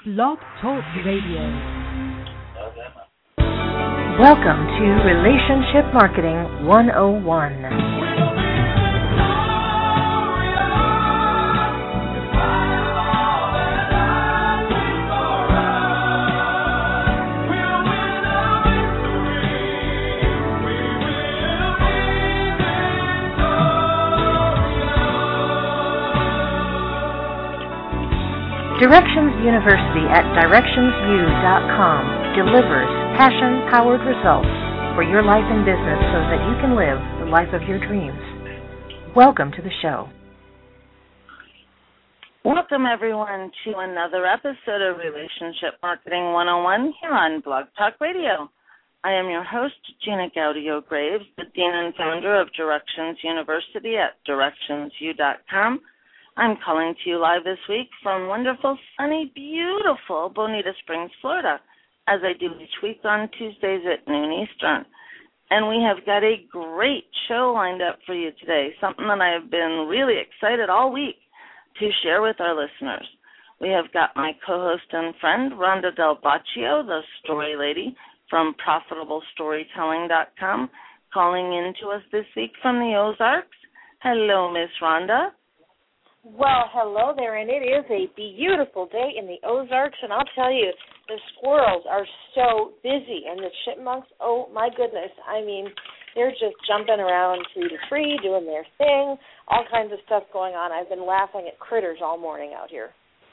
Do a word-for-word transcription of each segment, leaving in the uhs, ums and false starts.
Blog Talk Radio. Welcome to Relationship Marketing one oh one. Directions University at directions u dot com delivers passion-powered results for your life and business so that you can live the life of your dreams. Welcome to the show. Welcome, everyone, to another episode of Relationship Marketing one oh one here on Blog Talk Radio. I am your host, Gina Gaudio-Graves, the Dean and Founder of Directions University at directions u dot com. I'm calling to you live this week from wonderful, sunny, beautiful Bonita Springs, Florida, as I do each week on Tuesdays at noon Eastern. And we have got a great show lined up for you today, something that I have been really excited all week to share with our listeners. We have got my co-host and friend, Rhonda Del Baccio, the story lady from profitable storytelling dot com, calling in to us this week from the Ozarks. Hello, Miss Rhonda. Well, hello there, and it is a beautiful day in the Ozarks, and I'll tell you, the squirrels are so busy, and the chipmunks, oh, my goodness, I mean, they're just jumping around tree to tree, doing their thing, all kinds of stuff going on. I've been laughing at critters all morning out here.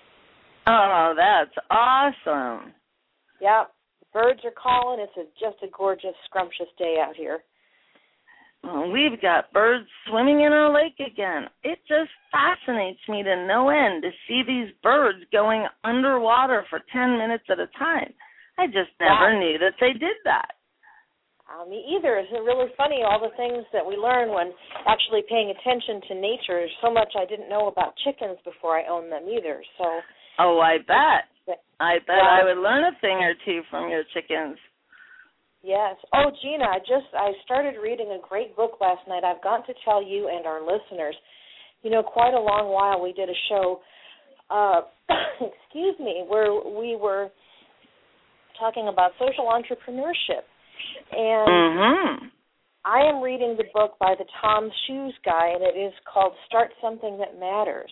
Oh, that's awesome. Yep, birds are calling. It's a, just a gorgeous, scrumptious day out here. We've got birds swimming in our lake again. It just fascinates me to no end to see these birds going underwater for ten minutes at a time. I just never wow. knew that they did that. Uh, me either. It's really funny, all the things that we learn when actually paying attention to nature. There's so much I didn't know about chickens before I owned them either. So. Oh, I bet. I bet yeah. I would learn a thing or two from your chickens. Yes. Oh, Gina, I just I started reading a great book last night. I've got to tell you and our listeners, you know, quite a long while we did a show, uh, excuse me, where we were talking about social entrepreneurship. And mm-hmm. I am reading the book by the Tom Shoes guy, and it is called Start Something That Matters.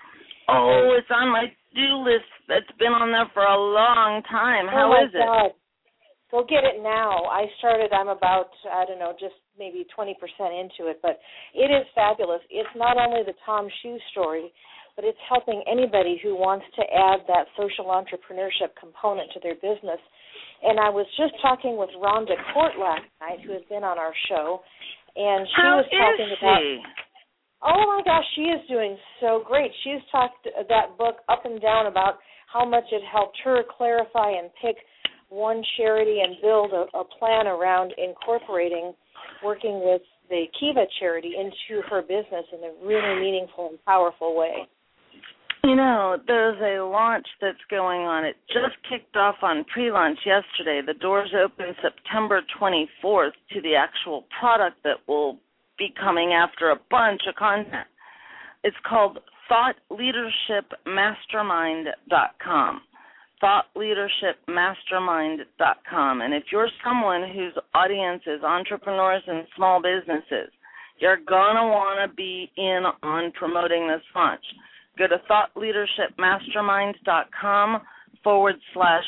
Oh, it's on my to-do list. It's been on there for a long time. How oh is it? God. Go get it now. I started, I'm about, I don't know, just maybe twenty percent into it, but it is fabulous. It's not only the Tom Shoe story, but it's helping anybody who wants to add that social entrepreneurship component to their business. And I was just talking with Rhonda Court last night, who has been on our show, and she How was talking is about, she? oh my gosh, she is doing so great. She's talked that book up and down about how much it helped her clarify and pick one charity and build a, a plan around incorporating working with the Kiva charity into her business in a really meaningful and powerful way. You know, there's a launch that's going on. It just kicked off on pre-launch yesterday. The doors open September twenty-fourth to the actual product that will be coming after a bunch of content. It's called thought leadership mastermind dot com. thought leadership mastermind dot com. And if you're someone whose audience is entrepreneurs and small businesses, you're going to want to be in on promoting this launch. Go to thought leadership mastermind dot com forward slash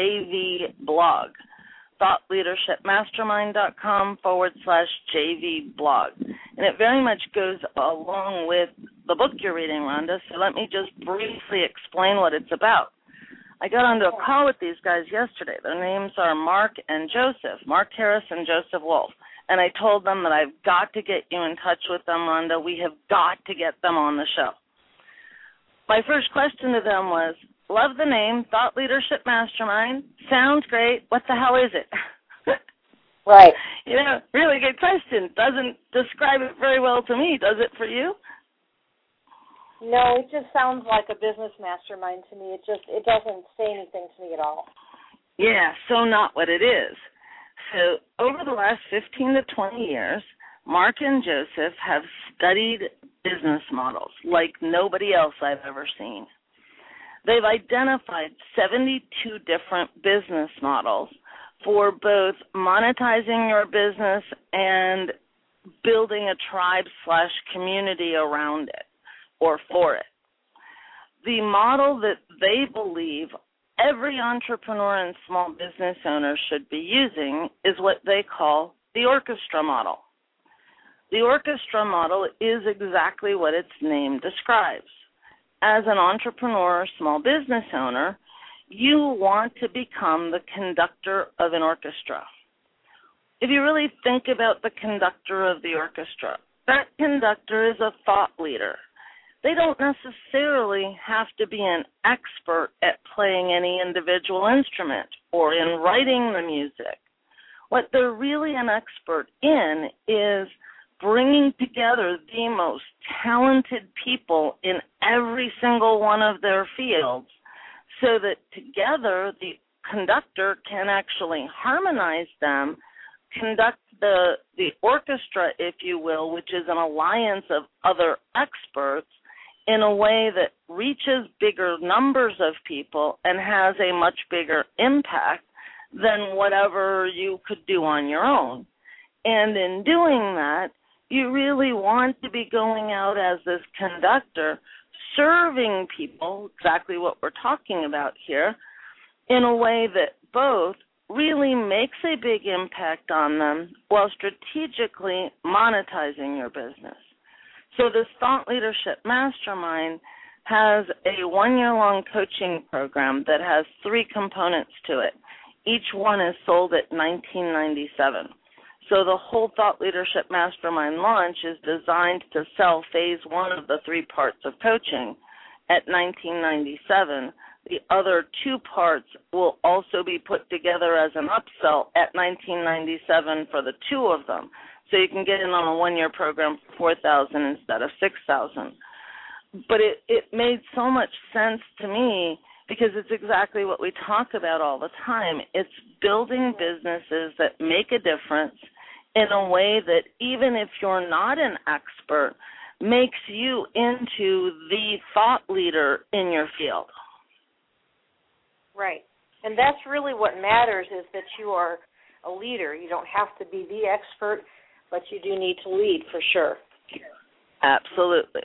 JV blog. thought leadership mastermind dot com forward slash JV blog. And it very much goes along with the book you're reading, Rhonda, so let me just briefly explain what it's about. I got onto a call with these guys yesterday. Their names are Mark and Joseph, Mark Harris and Joseph Wolf. And I told them that I've got to get you in touch with them, Rhonda. We have got to get them on the show. My first question to them was, love the name, Thought Leadership Mastermind. Sounds great. What the hell is it? Right. You know, really good question. Doesn't describe it very well to me. Does it for you? No, it just sounds like a business mastermind to me. It just, it doesn't say anything to me at all. Yeah, so not what it is. So over the last fifteen to twenty years, Mark and Joseph have studied business models like nobody else I've ever seen. They've identified seventy-two different business models for both monetizing your business and building a tribe slash community around it or for it. The model that they believe every entrepreneur and small business owner should be using is what they call the orchestra model. The orchestra model is exactly what its name describes. As an entrepreneur or small business owner, you want to become the conductor of an orchestra. If you really think about the conductor of the orchestra, that conductor is a thought leader. They don't necessarily have to be an expert at playing any individual instrument or in writing the music. What they're really an expert in is bringing together the most talented people in every single one of their fields so that together the conductor can actually harmonize them, conduct the, the orchestra, if you will, which is an alliance of other experts, in a way that reaches bigger numbers of people and has a much bigger impact than whatever you could do on your own. And in doing that, you really want to be going out as this conductor, serving people, exactly what we're talking about here, in a way that both really makes a big impact on them while strategically monetizing your business. So this Thought Leadership Mastermind has a one-year-long coaching program that has three components to it. Each one is sold at nineteen ninety-seven dollars. So the whole Thought Leadership Mastermind launch is designed to sell phase one of the three parts of coaching at nineteen ninety-seven dollars. The other two parts will also be put together as an upsell at nineteen ninety-seven dollars for the two of them. So you can get in on a one-year program for four thousand dollars instead of six thousand dollars. But it, it made so much sense to me because it's exactly what we talk about all the time. It's building businesses that make a difference in a way that even if you're not an expert, makes you into the thought leader in your field. Right. And that's really what matters, is that you are a leader. You don't have to be the expert, but you do need to lead for sure. Absolutely.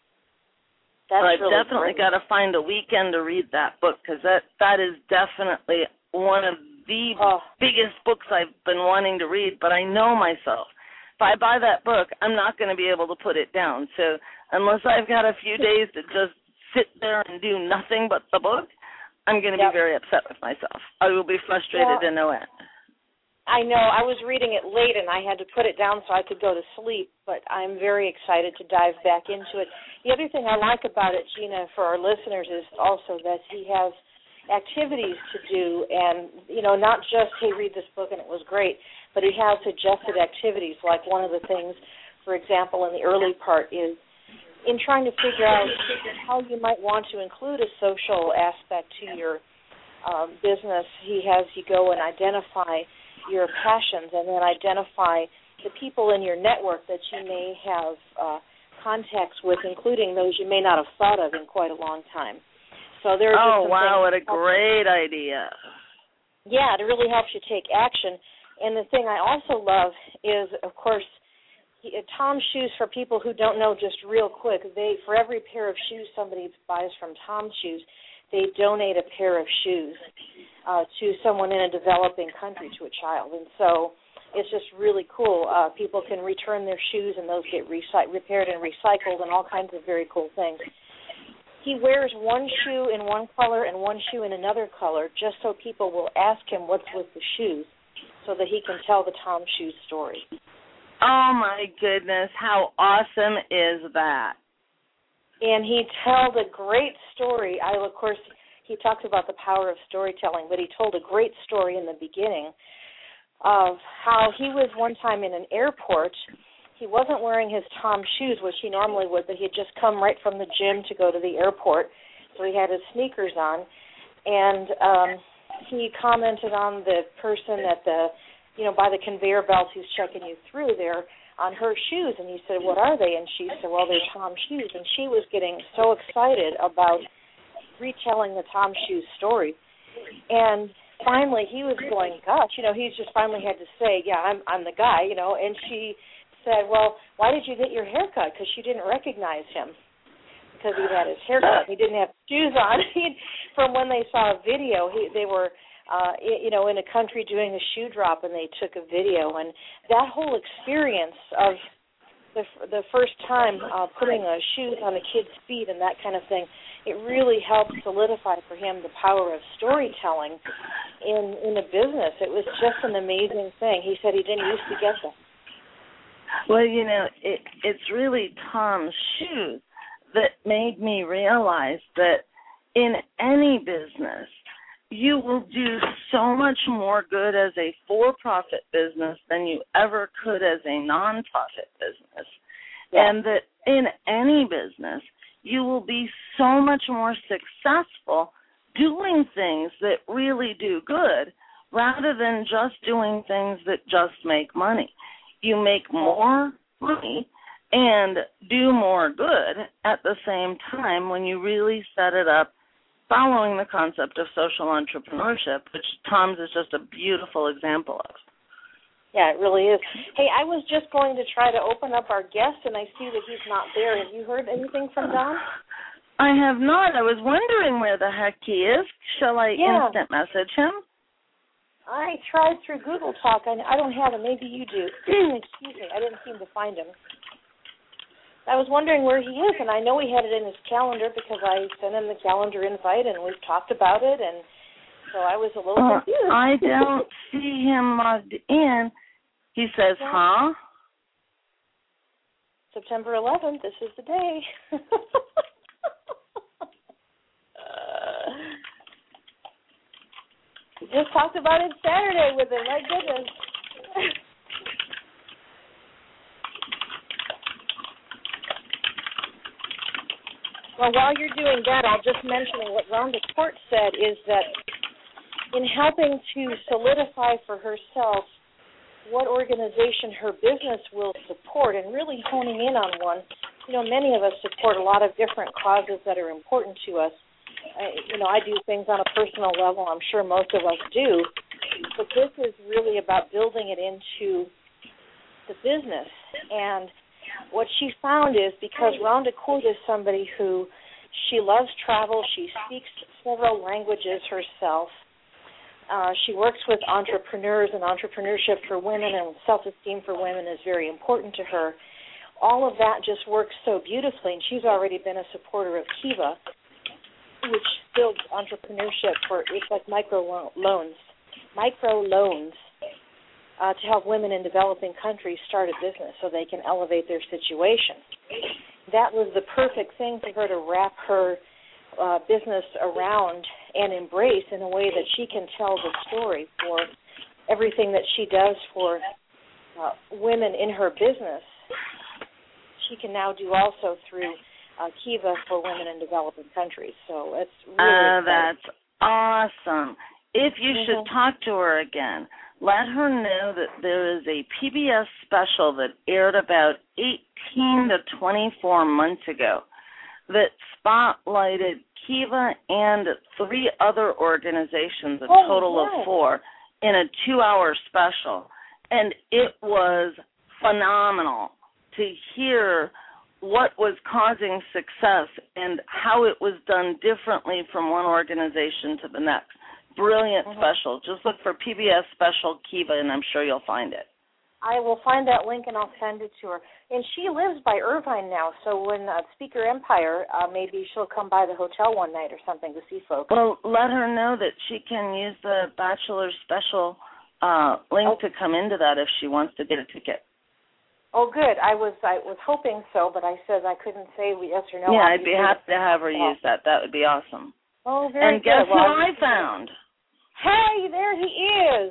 That's but I've really definitely great. got to find a weekend to read that book because that, that is definitely one of the oh. biggest books I've been wanting to read, but I know myself. If I buy that book, I'm not going to be able to put it down. So unless I've got a few days to just sit there and do nothing but the book, I'm going to yep. be very upset with myself. I will be frustrated yeah. to no end. I know. I was reading it late, and I had to put it down so I could go to sleep, but I'm very excited to dive back into it. The other thing I like about it, Gina, for our listeners, is also that he has activities to do, and, you know, not just, hey, read this book and it was great, but he has suggested activities, like one of the things, for example, in the early part is in trying to figure out how you might want to include a social aspect to your um, business. He has you go and identify your passions and then identify the people in your network that you may have uh, contacts with, including those you may not have thought of in quite a long time. So there are oh, just some wow, what a things great idea. Yeah, it really helps you take action. And the thing I also love is, of course, he, uh, Tom's Shoes, for people who don't know, just real quick, they for every pair of shoes somebody buys from Tom's Shoes, they donate a pair of shoes uh, to someone in a developing country, to a child. And so it's just really cool. Uh, people can return their shoes, and those get recy- repaired and recycled and all kinds of very cool things. He wears one shoe in one color and one shoe in another color just so people will ask him what's with the shoes so that he can tell the Tom Shoes story. Oh, my goodness. How awesome is that? And he told a great story. I, of course, he talks about the power of storytelling, but he told a great story in the beginning of how he was one time in an airport. He wasn't wearing his Tom shoes, which he normally would, but he had just come right from the gym to go to the airport, so he had his sneakers on. And um, he commented on the person at the, you know, by the conveyor belts who's checking you through there on her shoes. And he said, what are they? And she said, well, they're Tom shoes. And she was getting so excited about retelling the Tom Shoes story. And finally he was going, gosh, you know, he's just finally had to say, yeah, I'm I'm the guy, you know. And she said, well, why did you get your hair cut? Because she didn't recognize him because he had his hair cut. He didn't have shoes on. From when they saw a video, he, they were, uh, you know, in a country doing a shoe drop, and they took a video. And that whole experience of the the first time uh, putting uh, shoes on a kid's feet and that kind of thing, it really helped solidify for him the power of storytelling in in a business. It was just an amazing thing. He said he didn't used to get that. Well, you know, it, it's really Tom's shoes that made me realize that in any business, you will do so much more good as a for-profit business than you ever could as a non-profit business. Yeah. And that in any business, you will be so much more successful doing things that really do good rather than just doing things that just make money. You make more money and do more good at the same time when you really set it up following the concept of social entrepreneurship, which Tom's is just a beautiful example of. Yeah, it really is. Hey, I was just going to try to open up our guest, and I see that he's not there. Have you heard anything from Don? I have not. I was wondering where the heck he is. Shall I yeah. instant message him? I tried through Google Talk. I, I don't have him. Maybe you do. Excuse me. I didn't seem to find him. I was wondering where he is, and I know he had it in his calendar because I sent him the calendar invite, and we've talked about it, and so I was a little uh, confused. I don't see him logged in. He says, huh? September eleventh, this is the day. uh, we just talked about it Saturday with him, my goodness. Well, while you're doing that, I'll just mention what Rhonda Court said is that in helping to solidify for herself what organization her business will support and really honing in on one, you know, many of us support a lot of different causes that are important to us. I, you know, I do things on a personal level. I'm sure most of us do. But this is really about building it into the business. And what she found is because Rhonda Court is somebody who she loves travel, she speaks several languages herself, uh, she works with entrepreneurs, and entrepreneurship for women and self-esteem for women is very important to her. All of that just works so beautifully, and she's already been a supporter of Kiva, which builds entrepreneurship for, it's like micro loans, micro loans. Uh, to help women in developing countries start a business so they can elevate their situation. That was the perfect thing for her to wrap her uh, business around and embrace in a way that she can tell the story for everything that she does for uh, women in her business. She can now do also through uh, Kiva for women in developing countries. So it's really uh, exciting. That's awesome. If you mm-hmm. should talk to her again, let her know that there is a P B S special that aired about eighteen to twenty-four months ago that spotlighted Kiva and three other organizations, a oh, total yes. of four, in a two-hour special. And it was phenomenal to hear what was causing success and how it was done differently from one organization to the next. Brilliant mm-hmm. special. Just look for P B S special Kiva, and I'm sure you'll find it. I will find that link, and I'll send it to her. And she lives by Irvine now, so when uh, Speaker Empire, uh, maybe she'll come by the hotel one night or something to see folks. Well, let her know that she can use the Bachelor special uh, link oh. to come into that if she wants to get a ticket. Oh, good. I was I was hoping so, but I said I couldn't say yes or no. Yeah, I'd be happy to have her use that. That would be awesome. Oh, very and good. And guess well, who I found? Hey, there he is.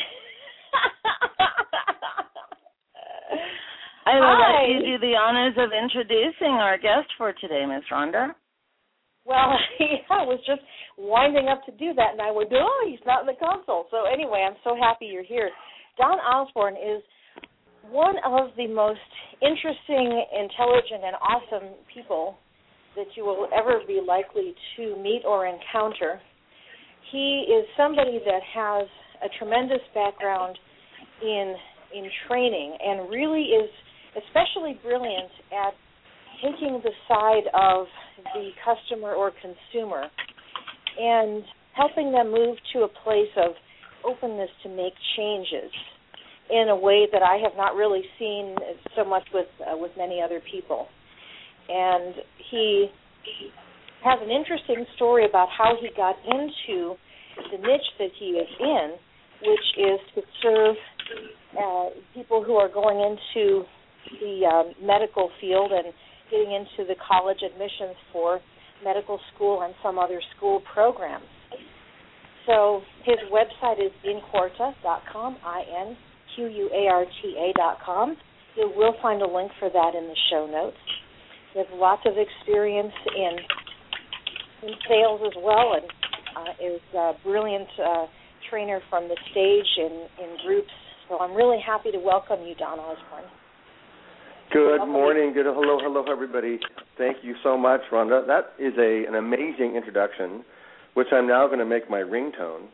I will Hi. let you do the honors of introducing our guest for today, Miss Rhonda. Well, yeah, I was just winding up to do that, and I would go, oh, he's not in the console. So anyway, I'm so happy you're here. Don Osborne is one of the most interesting, intelligent, and awesome people that you will ever be likely to meet or encounter. He is somebody that has a tremendous background in in training and really is especially brilliant at taking the side of the customer or consumer and helping them move to a place of openness to make changes in a way that I have not really seen so much with uh, with many other people. And he has an interesting story about how he got into the niche that he is in, which is to serve uh, people who are going into the um, medical field and getting into the college admissions for medical school and some other school programs. So his website is inquarta dot com, I N Q U A R T A dot com. You will find a link for that in the show notes. He has lots of experience in, in sales as well, and uh, is a brilliant uh, trainer from the stage in, in groups. So I'm really happy to welcome you, Don Osborne. Good welcome morning. You. Good hello, hello, everybody. Thank you so much, Rhonda. That is a an amazing introduction, which I'm now going to make my ringtone.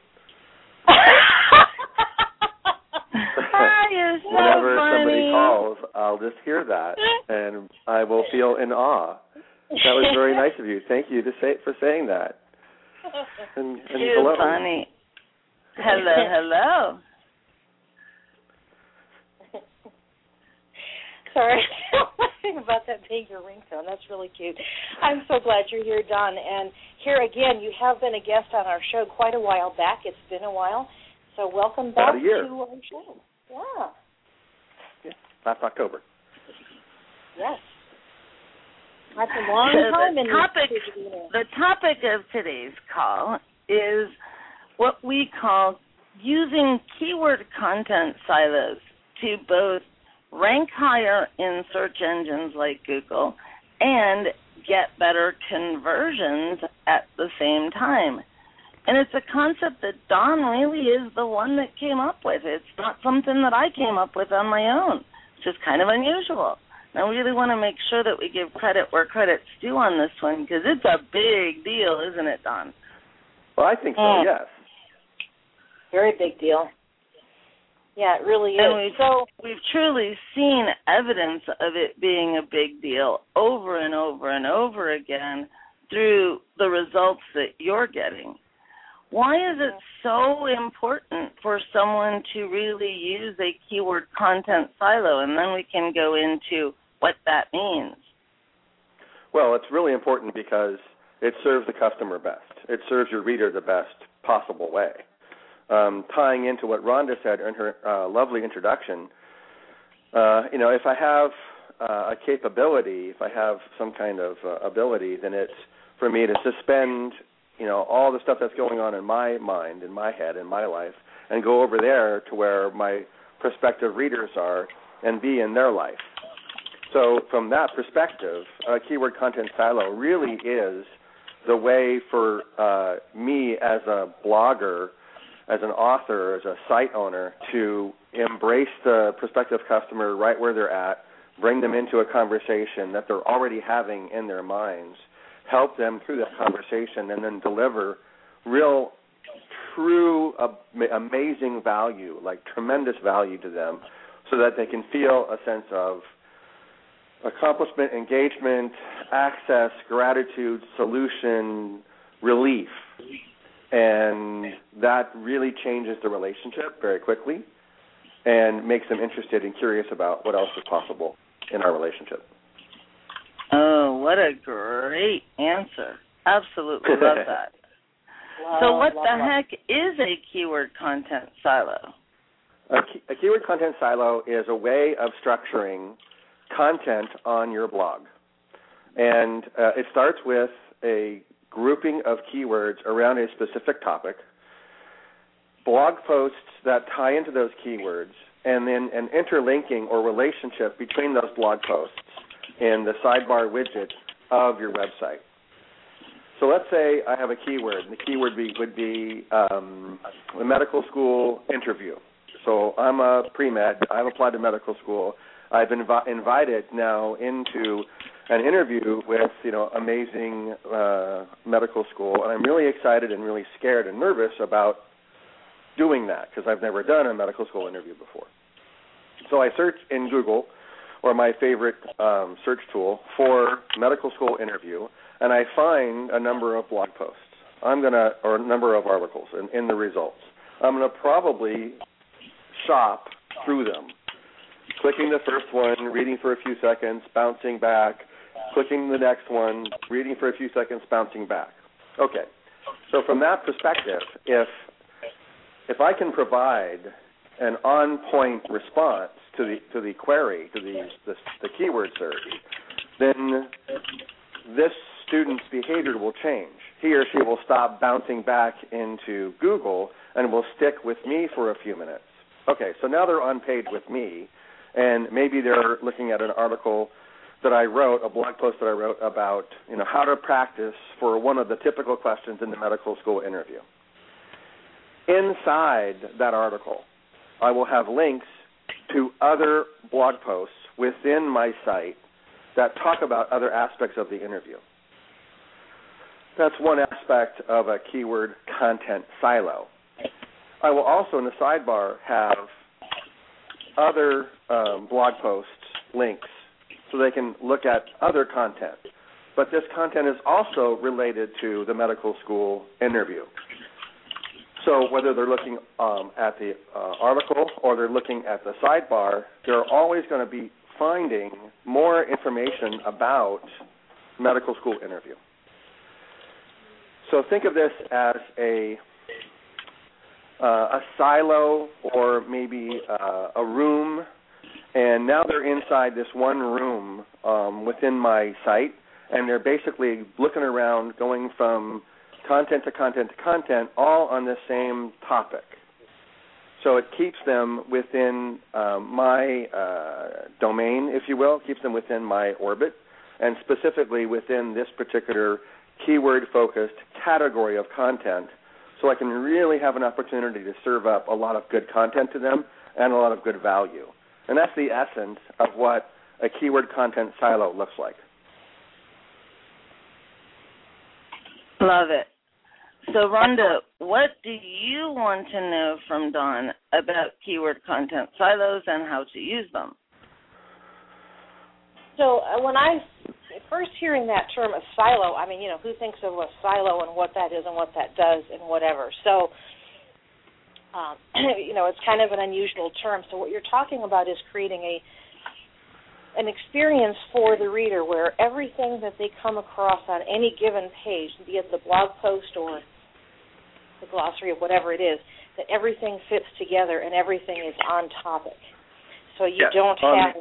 So Whenever funny. somebody calls, I'll just hear that, and I will feel in awe. That was very nice of you. Thank you to say, for saying that. And, and hello. Funny. Hello, hello. Sorry about that being your ringtone. That's really cute. I'm so glad you're here, Don. And here again, you have been a guest on our show quite a while back. It's been a while. So welcome back About a year. to our show. Yeah. Yeah, last October. Yes. That's a long so time. The in topic, this the topic of today's call is what we call using keyword content silos to both rank higher in search engines like Google and get better conversions at the same time. And it's a concept that Don really is the one that came up with. It's not something that I came up with on my own. It's just kind of unusual. And I really want to make sure that we give credit where credit's due on this one because it's a big deal, isn't it, Don? Well, I think so, mm. yes. Very big deal. Yeah, it really is. And we've, so we've truly seen evidence of it being a big deal over and over and over again through the results that you're getting. Why is it so important for someone to really use a keyword content silo? And then we can go into what that means. Well, it's really important because it serves the customer best. It serves your reader the best possible way. Um, tying into what Rhonda said in her uh, lovely introduction, uh, you know, if I have uh, a capability, if I have some kind of uh, ability, then it's for me to suspend you know, all the stuff that's going on in my mind, in my head, in my life, and go over there to where my prospective readers are and be in their life. So from that perspective, a keyword content silo really is the way for uh, me as a blogger, as an author, as a site owner, to embrace the prospective customer right where they're at, bring them into a conversation that they're already having in their minds, help them through that conversation, and then deliver real, true, uh, amazing value, like tremendous value to them so that they can feel a sense of accomplishment, engagement, access, gratitude, solution, relief. And that really changes the relationship very quickly and makes them interested and curious about what else is possible in our relationship. Oh, what a great answer. Absolutely love that. Love, so what love, the love. heck is a keyword content silo? A, key, a keyword content silo is a way of structuring content on your blog. And uh, it starts with a grouping of keywords around a specific topic, blog posts that tie into those keywords, and then an interlinking or relationship between those blog posts in the sidebar widget of your website. So let's say I have a keyword, and the keyword be, would be um, a medical school interview. So I'm a pre-med. I've applied to medical school. I've been invi- invited now into an interview with, you know, amazing uh, medical school, and I'm really excited and really scared and nervous about doing that because I've never done a medical school interview before. So I search in Google, or my favorite um, search tool, for medical school interview, and I find a number of blog posts. I'm gonna, or a number of articles in, in the results. I'm gonna probably shop through them, clicking the first one, reading for a few seconds, bouncing back, clicking the next one, reading for a few seconds, bouncing back. Okay. So from that perspective, if if I can provide an on-point response to the to the query, to the, the the keyword search, then this student's behavior will change. He or she will stop bouncing back into Google and will stick with me for a few minutes. Okay, so now they're on page with me, and maybe they're looking at an article that I wrote, a blog post that I wrote about, you know, how to practice for one of the typical questions in the medical school interview. Inside that article, I will have links to other blog posts within my site that talk about other aspects of the interview. That's one aspect of a keyword content silo. I will also, in the sidebar, have other um, blog posts, links, so they can look at other content. But this content is also related to the medical school interview. So whether they're looking um, at the uh, article or they're looking at the sidebar, they're always going to be finding more information about medical school interview. So think of this as a uh, a silo or maybe uh, a room, and now they're inside this one room um, within my site, and they're basically looking around, going from content to content to content, all on the same topic. So it keeps them within um, my uh, domain, if you will, keeps them within my orbit, and specifically within this particular keyword-focused category of content, so I can really have an opportunity to serve up a lot of good content to them and a lot of good value. And that's the essence of what a keyword content silo looks like. Love it. So, Rhonda, what do you want to know from Don about keyword content silos and how to use them? So uh, when I first hearing that term of silo, I mean, you know, who thinks of a silo and what that is and what that does and whatever. So, um, you know, it's kind of an unusual term. So what you're talking about is creating a an experience for the reader where everything that they come across on any given page, be it the blog post or the glossary or whatever it is, that everything fits together and everything is on topic. So you yes, don't on, have...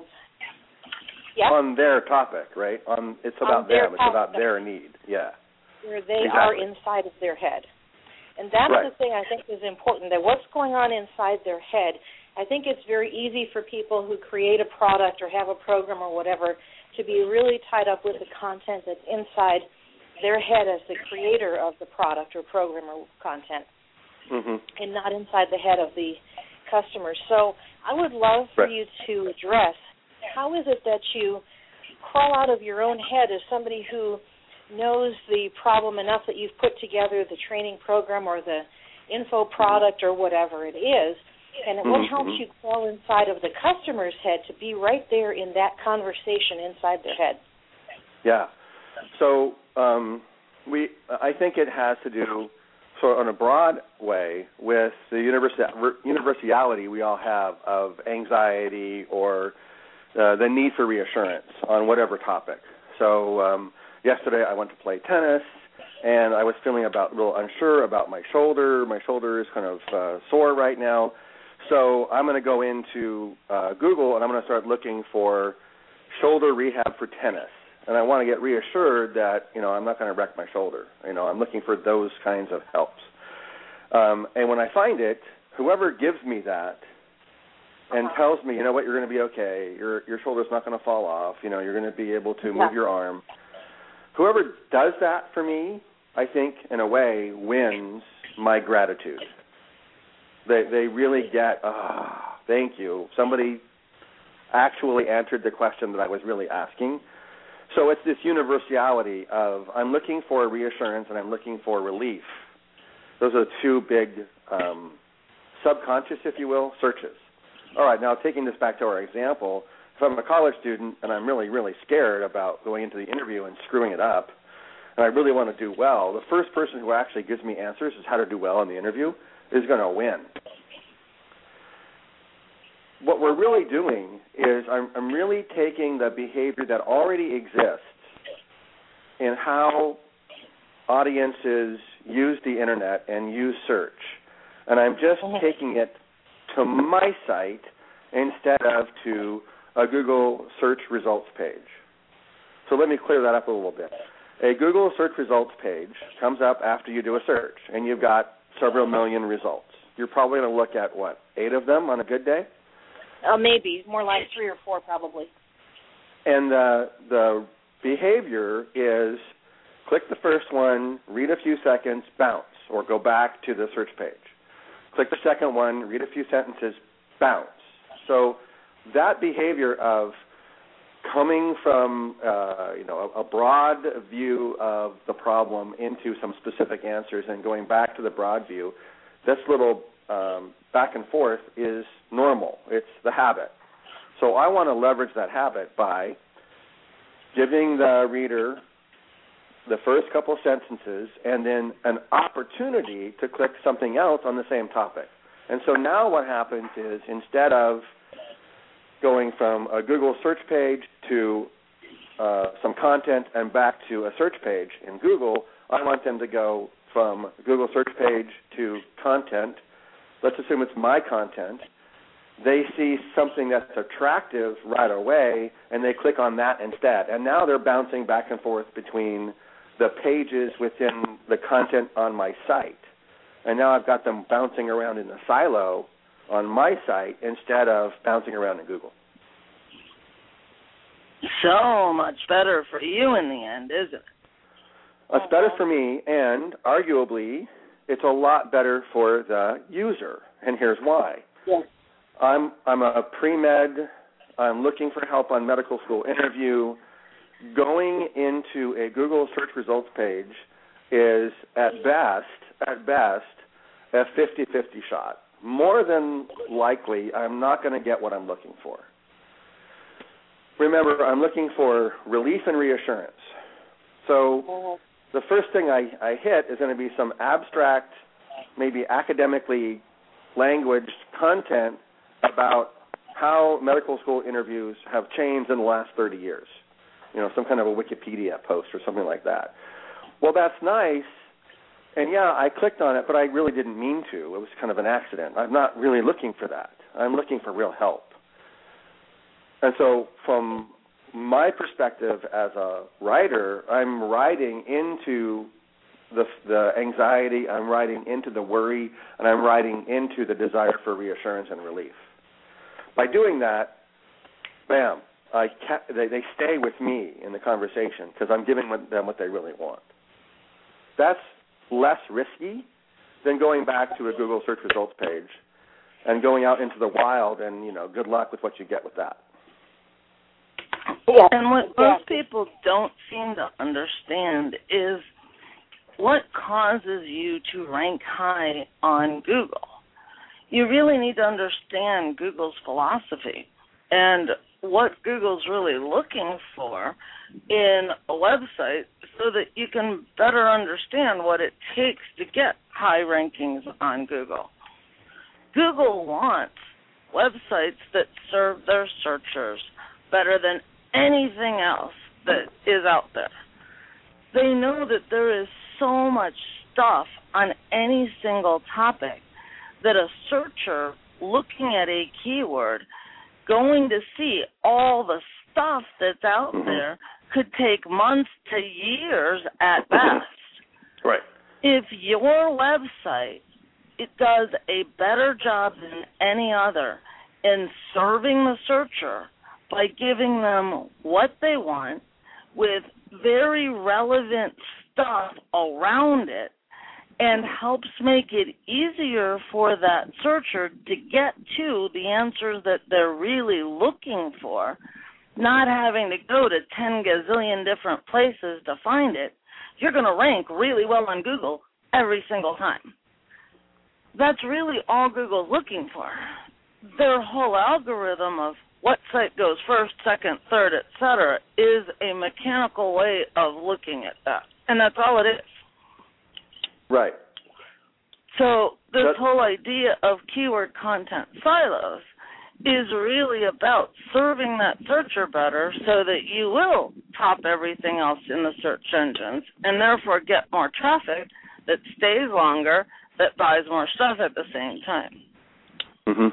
Yep. On their topic, right? On It's about them. It's about their need. Yeah. Where they exactly. are inside of their head. And that's right. the thing I think is important, that what's going on inside their head, I think it's very easy for people who create a product or have a program or whatever to be really tied up with the content that's inside their head as the creator of the product or program or content, mm-hmm. and not inside the head of the customer. So I would love for right. you to address, how is it that you crawl out of your own head as somebody who knows the problem enough that you've put together the training program or the info product or whatever it is, and what mm-hmm. helps you crawl inside of the customer's head to be right there in that conversation inside their head? Yeah. So um, we, I think it has to do, so in a broad way, with the universal, universality we all have of anxiety or uh, the need for reassurance on whatever topic. So um, yesterday I went to play tennis, and I was feeling about a little unsure about my shoulder. My shoulder is kind of uh, sore right now. So I'm going to go into uh, Google, and I'm going to start looking for shoulder rehab for tennis. And I want to get reassured that, you know, I'm not going to wreck my shoulder. You know, I'm looking for those kinds of helps. Um, and when I find it, whoever gives me that and tells me, you know what, you're going to be okay, your your shoulder's not going to fall off, you know, you're going to be able to move your arm. Whoever does that for me, I think, in a way, wins my gratitude. They they really get, ah, oh, thank you. Somebody actually answered the question that I was really asking. So it's this universality of I'm looking for reassurance and I'm looking for relief. Those are the two big um, subconscious, if you will, searches. All right, now taking this back to our example, if I'm a college student and I'm really, really scared about going into the interview and screwing it up, and I really want to do well, the first person who actually gives me answers is how to do well in the interview is going to win. What we're really doing is I'm, I'm really taking the behavior that already exists in how audiences use the internet and use search, and I'm just taking it to my site instead of to a Google search results page. So let me clear that up a little bit. A Google search results page comes up after you do a search, and you've got several million results. You're probably going to look at, what, eight of them on a good day? Uh, maybe. More like three or four probably. And uh, the behavior is click the first one, read a few seconds, bounce, or go back to the search page. Click the second one, read a few sentences, bounce. So that behavior of coming from uh, you know a, a broad view of the problem into some specific answers and going back to the broad view, this little um, back and forth is normal. It's the habit. So I want to leverage that habit by giving the reader the first couple of sentences and then an opportunity to click something else on the same topic. And so now what happens is instead of going from a Google search page to uh, some content and back to a search page in Google, I want them to go from Google search page to content. Let's assume it's my content. They see something that's attractive right away, and they click on that instead. And now they're bouncing back and forth between the pages within the content on my site. And now I've got them bouncing around in the silo on my site instead of bouncing around in Google. So much better for you in the end, isn't it? It's better for me, and arguably it's a lot better for the user, and here's why. Yes. I'm I'm a pre-med. I'm looking for help on medical school interview. Going into a Google search results page is at best, at best, a fifty-fifty shot. More than likely, I'm not going to get what I'm looking for. Remember, I'm looking for relief and reassurance. So mm-hmm. the first thing I, I hit is going to be some abstract, maybe academically languaged content about how medical school interviews have changed in the last thirty years. You know, some kind of a Wikipedia post or something like that. Well, that's nice. And, yeah, I clicked on it, but I really didn't mean to. It was kind of an accident. I'm not really looking for that. I'm looking for real help. And so from my perspective as a writer, I'm writing into the, the anxiety, I'm writing into the worry, and I'm writing into the desire for reassurance and relief. By doing that, bam, I ca- they, they stay with me in the conversation because I'm giving them what they really want. That's less risky than going back to a Google search results page and going out into the wild and, you know, good luck with what you get with that. Yeah. And what most people don't seem to understand is what causes you to rank high on Google. You really need to understand Google's philosophy and what Google's really looking for in a website so that you can better understand what it takes to get high rankings on Google. Google wants websites that serve their searchers better than anything else that is out there. They know that there is so much stuff on any single topic that a searcher looking at a keyword going to see all the stuff that's out there could take months to years at best. Right. If your website it does a better job than any other in serving the searcher by giving them what they want with very relevant stuff around it and helps make it easier for that searcher to get to the answers that they're really looking for, not having to go to ten gazillion different places to find it, you're going to rank really well on Google every single time. That's really all Google's looking for. Their whole algorithm of what site goes first, second, third, et cetera, is a mechanical way of looking at that, and that's all it is. Right. So this That's- whole idea of keyword content silos is really about serving that searcher better so that you will top everything else in the search engines and therefore get more traffic that stays longer, that buys more stuff at the same time. Mm-hmm.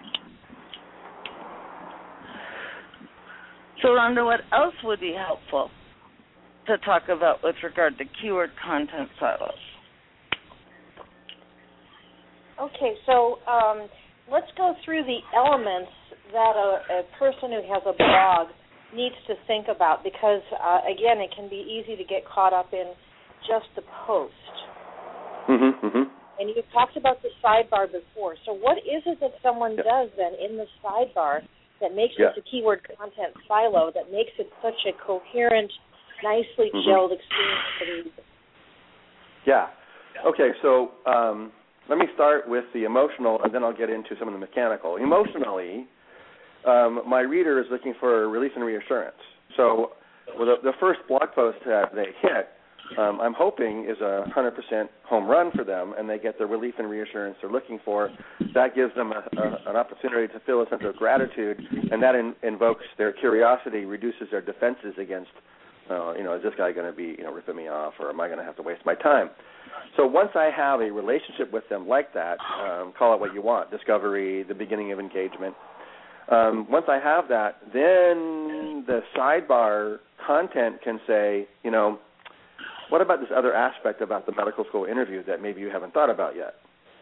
So, Rhonda, what else would be helpful to talk about with regard to keyword content silos? Okay, so um, let's go through the elements that a, a person who has a blog needs to think about because, uh, again, it can be easy to get caught up in just the post. Mm-hmm, mm-hmm. And you talked about the sidebar before. So what is it that someone yeah. does then in the sidebar that makes yeah. it a keyword content silo, that makes it such a coherent, nicely mm-hmm. gelled experience for the user? Yeah. Okay, so um, let me start with the emotional, and then I'll get into some of the mechanical. Emotionally, um, my reader is looking for relief and reassurance. So well, the, the first blog post that they hit, um, I'm hoping is a one hundred percent home run for them, and they get the relief and reassurance they're looking for. That gives them a, a, an opportunity to feel a sense of gratitude, and that in, invokes their curiosity, reduces their defenses against, uh, you know, is this guy going to be, you know, ripping me off, or am I going to have to waste my time? So once I have a relationship with them like that, um, call it what you want, discovery, the beginning of engagement, um, once I have that, then the sidebar content can say, you know, what about this other aspect about the medical school interview that maybe you haven't thought about yet?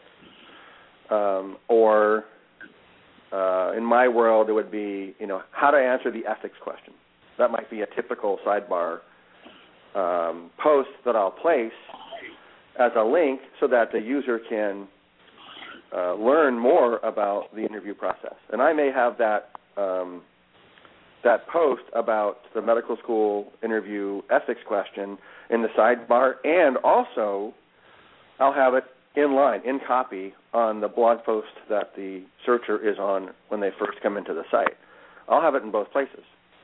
Um, or uh, in my world, it would be, you know, how to answer the ethics question. That might be a typical sidebar um, post that I'll place as a link so that the user can uh, learn more about the interview process. And I may have that um, that post about the medical school interview ethics question in the sidebar, and also I'll have it in line, in copy, on the blog post that the searcher is on when they first come into the site. I'll have it in both places.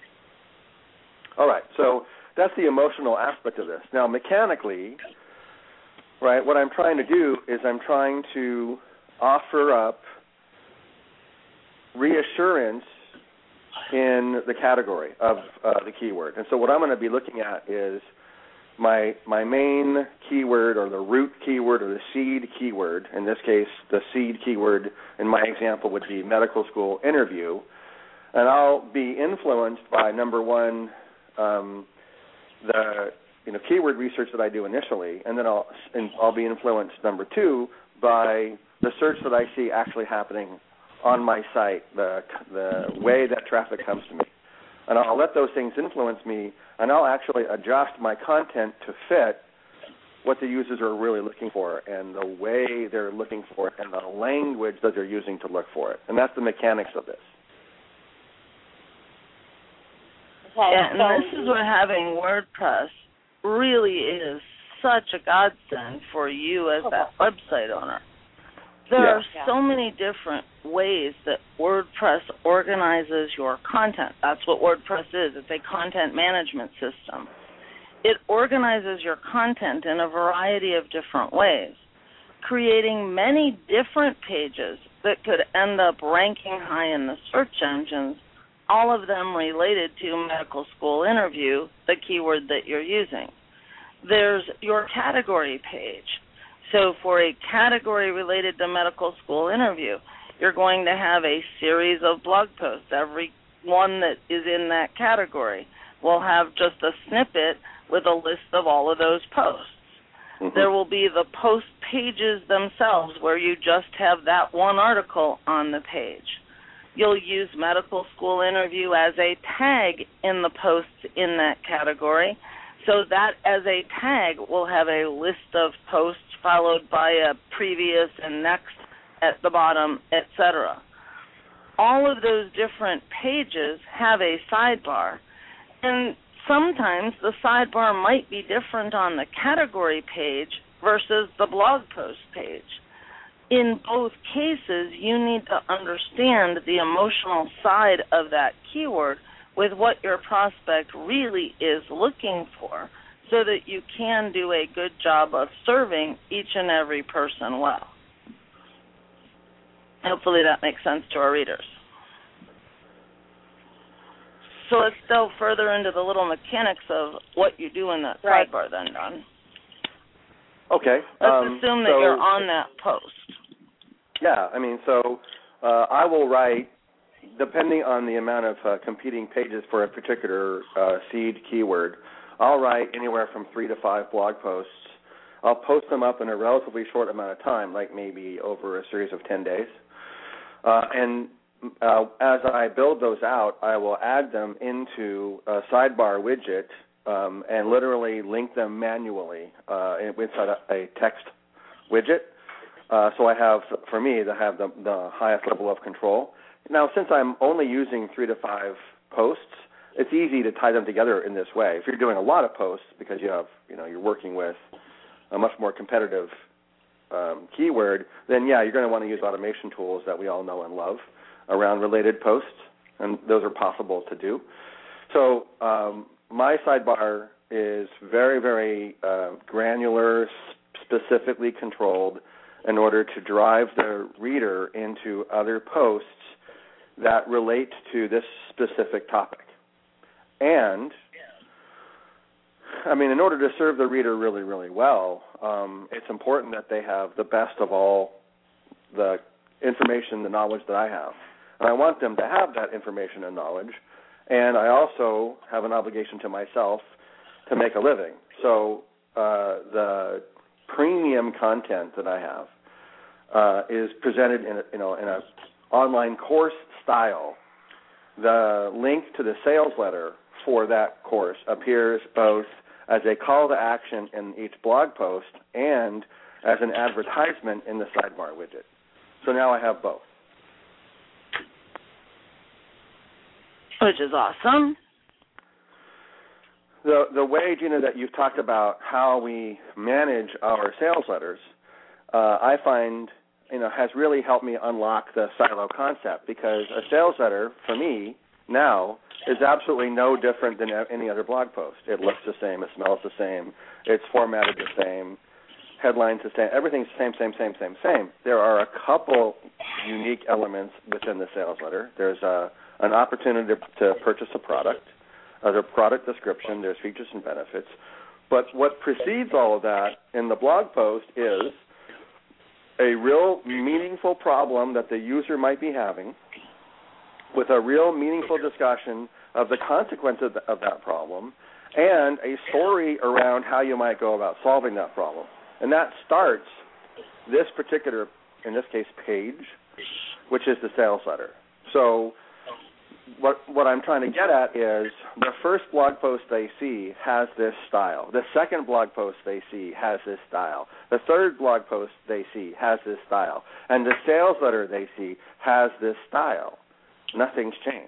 All right, so that's the emotional aspect of this. Now, mechanically, right, what I'm trying to do is I'm trying to offer up reassurance in the category of uh, the keyword. And so what I'm going to be looking at is my my main keyword, or the root keyword, or the seed keyword. In this case, the seed keyword in my example would be medical school interview. And I'll be influenced by, number one, um, the you know keyword research that I do initially, and then I'll and I'll be influenced, number two, by the search that I see actually happening on my site, the the way that traffic comes to me. And I'll let those things influence me, and I'll actually adjust my content to fit what the users are really looking for and the way they're looking for it and the language that they're using to look for it. And that's the mechanics of this. Okay, yeah, and so this is what having WordPress really is such a godsend for you as that website owner. There yeah. are so many different ways that WordPress organizes your content. That's what WordPress is. It's a content management system. It organizes your content in a variety of different ways, creating many different pages that could end up ranking high in the search engines, all of them related to medical school interview, the keyword that you're using. There's your category page. So for a category related to medical school interview, you're going to have a series of blog posts. Every one that is in that category will have just a snippet with a list of all of those posts. Mm-hmm. There will be the post pages themselves where you just have that one article on the page. You'll use medical school interview as a tag in the posts in that category, so that as a tag will have a list of posts followed by a previous and next at the bottom, et cetera. all of those different pages have a sidebar. And sometimes the sidebar might be different on the category page versus the blog post page. In both cases, you need to understand the emotional side of that keyword with what your prospect really is looking for so that you can do a good job of serving each and every person well. Hopefully that makes sense to our readers. So let's delve further into the little mechanics of what you do in that right. sidebar then, Don. Okay. Let's um, assume that so, you're on that post. Yeah, I mean, so uh, I will write, depending on the amount of uh, competing pages for a particular uh, seed keyword, I'll write anywhere from three to five blog posts. I'll post them up in a relatively short amount of time, like maybe over a series of ten days. Uh, and uh, as I build those out, I will add them into a sidebar widget um, and literally link them manually uh, inside a, a text widget. Uh, so I have, for me, to have the, the highest level of control. Now, since I'm only using three to five posts, it's easy to tie them together in this way. If you're doing a lot of posts because you have, you know, you're working with a much more competitive um, keyword, then yeah, you're going to want to use automation tools that we all know and love around related posts, and those are possible to do. So um, my sidebar is very, very uh, granular, specifically controlled in order to drive the reader into other posts that relate to this specific topic. And, I mean, in order to serve the reader really, really well, um, it's important that they have the best of all the information, the knowledge that I have. And I want them to have that information and knowledge. And I also have an obligation to myself to make a living. So uh, the premium content that I have uh, is presented in a, you know, in an online course style. The link to the sales letter for that course appears both as a call to action in each blog post and as an advertisement in the sidebar widget. So now I have both. Which is awesome. The the way, Gina, that you've talked about how we manage our sales letters, uh, I find, you know, has really helped me unlock the silo concept, because a sales letter, for me, now, is absolutely no different than any other blog post. It looks the same, it smells the same, it's formatted the same, headlines the same, everything's the same, same, same, same, same. There are a couple unique elements within the sales letter. There's a, an opportunity to, to purchase a product, there's a product description, there's features and benefits. But what precedes all of that in the blog post is a real meaningful problem that the user might be having, with a real meaningful discussion of the consequences of, of that problem, and a story around how you might go about solving that problem. And that starts this particular, in this case, page, which is the sales letter. So what what I'm trying to get at is the first blog post they see has this style. The second blog post they see has this style. The third blog post they see has this style. And the sales letter they see has this style. Nothing's changed.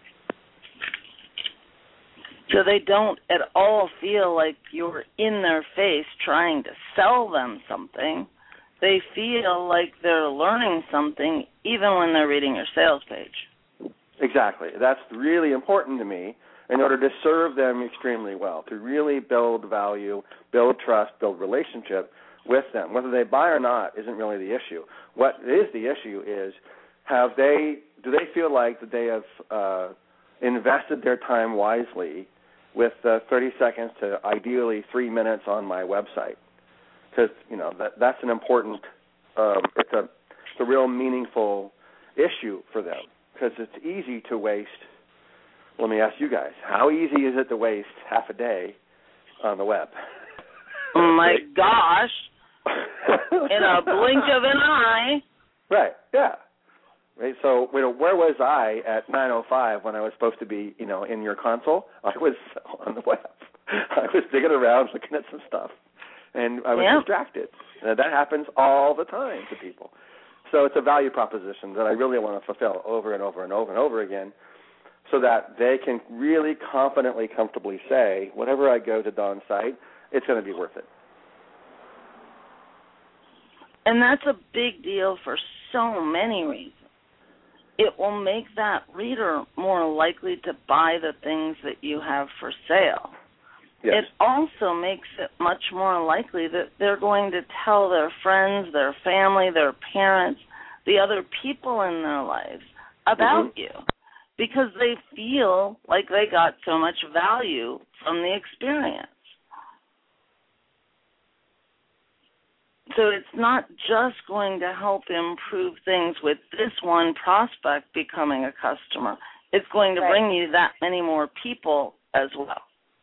So they don't at all feel like you're in their face trying to sell them something. They feel like they're learning something even when they're reading your sales page. Exactly. That's really important to me in order to serve them extremely well, to really build value, build trust, build relationship with them. Whether they buy or not isn't really the issue. What is the issue is, have they, do they feel like that they have uh, invested their time wisely with uh, thirty seconds to ideally three minutes on my website? Because, you know, that that's an important, um, it's, a, it's a real meaningful issue for them, because it's easy to waste. Let me ask you guys, how easy is it to waste half a day on the web? Oh, my gosh. In a blink of an eye. Right, yeah. Right, so, you know, where was I at nine oh five when I was supposed to be, you know, in your console? I was on the web. I was digging around looking at some stuff, and I was yeah. distracted. Uh, that happens all the time to people. So it's a value proposition that I really want to fulfill over and over and over and over again, so that they can really confidently, comfortably say, whenever I go to Dawn's site, it's going to be worth it. And that's a big deal for so many reasons. It will make that reader more likely to buy the things that you have for sale. Yes. It also makes it much more likely that they're going to tell their friends, their family, their parents, the other people in their lives about mm-hmm. you, because they feel like they got so much value from the experience. So it's not just going to help improve things with this one prospect becoming a customer. It's going to right. bring you that many more people as well.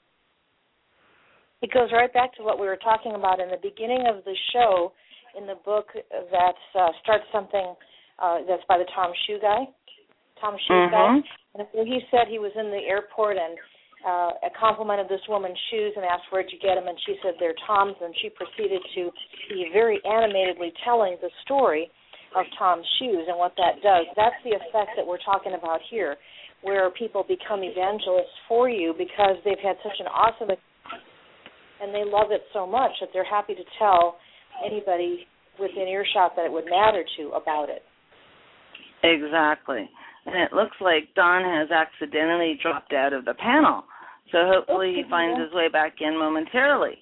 It goes right back to what we were talking about in the beginning of the show in the book that uh, starts something uh, that's by the Tom Shoe guy, Tom Shoe mm-hmm. guy. And he said he was in the airport and uh, complimented this woman's shoes and asked, where'd you get them? And she said, they're Tom's. And she proceeded to be very animatedly telling the story of Tom's shoes and what that does. That's the effect that we're talking about here, where people become evangelists for you because they've had such an awesome experience and they love it so much that they're happy to tell anybody within earshot that it would matter to about it. Exactly. And it looks like Don has accidentally dropped out of the panel. So hopefully he finds his way back in momentarily.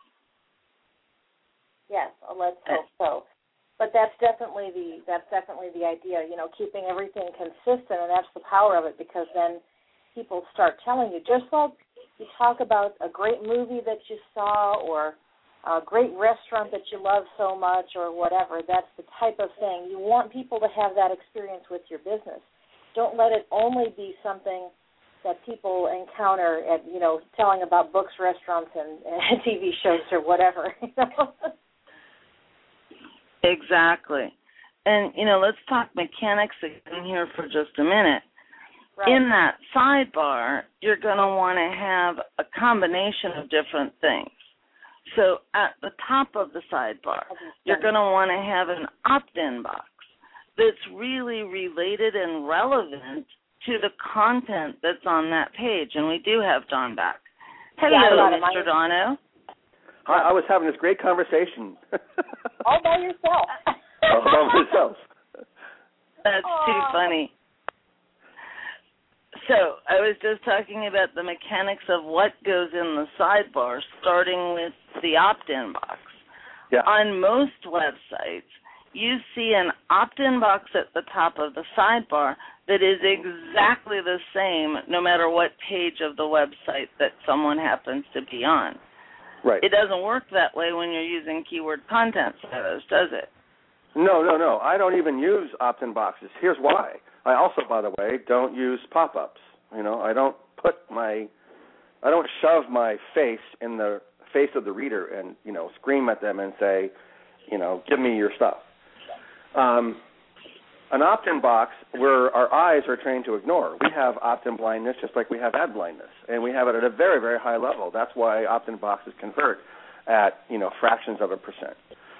Yes, let's hope so. But that's definitely the that's definitely the idea, you know, keeping everything consistent, and that's the power of it, because then people start telling you, just like you talk about a great movie that you saw or a great restaurant that you love so much or whatever, that's the type of thing. You want people to have that experience with your business. Don't let it only be something that people encounter at, you know, telling about books, restaurants, and, and T V shows or whatever. You know? Exactly. And, you know, let's talk mechanics again here for just a minute. Right. In that sidebar, you're going to want to have a combination of different things. So at the top of the sidebar, you're going to want to have an opt-in box that's really related and relevant to the content that's on that page. And we do have Don back. Hello, yeah, Mister Dono. Hi, I was having this great conversation. All by yourself. All by myself. That's Aww. Too funny. So I was just talking about the mechanics of what goes in the sidebar, starting with the opt-in box. Yeah. On most websites, you see an opt-in box at the top of the sidebar that is exactly the same no matter what page of the website that someone happens to be on. Right. It doesn't work that way when you're using keyword content photos, does it? No, no, no. I don't even use opt-in boxes. Here's why. I also, by the way, don't use pop-ups. You know, I don't put my, I don't shove my face in the face of the reader and, you know, scream at them and say, you know, give me your stuff. Um, an opt-in box where our eyes are trained to ignore. We have opt-in blindness just like we have ad blindness, and we have it at a very, very high level. That's why opt-in boxes convert at, you know, fractions of a percent.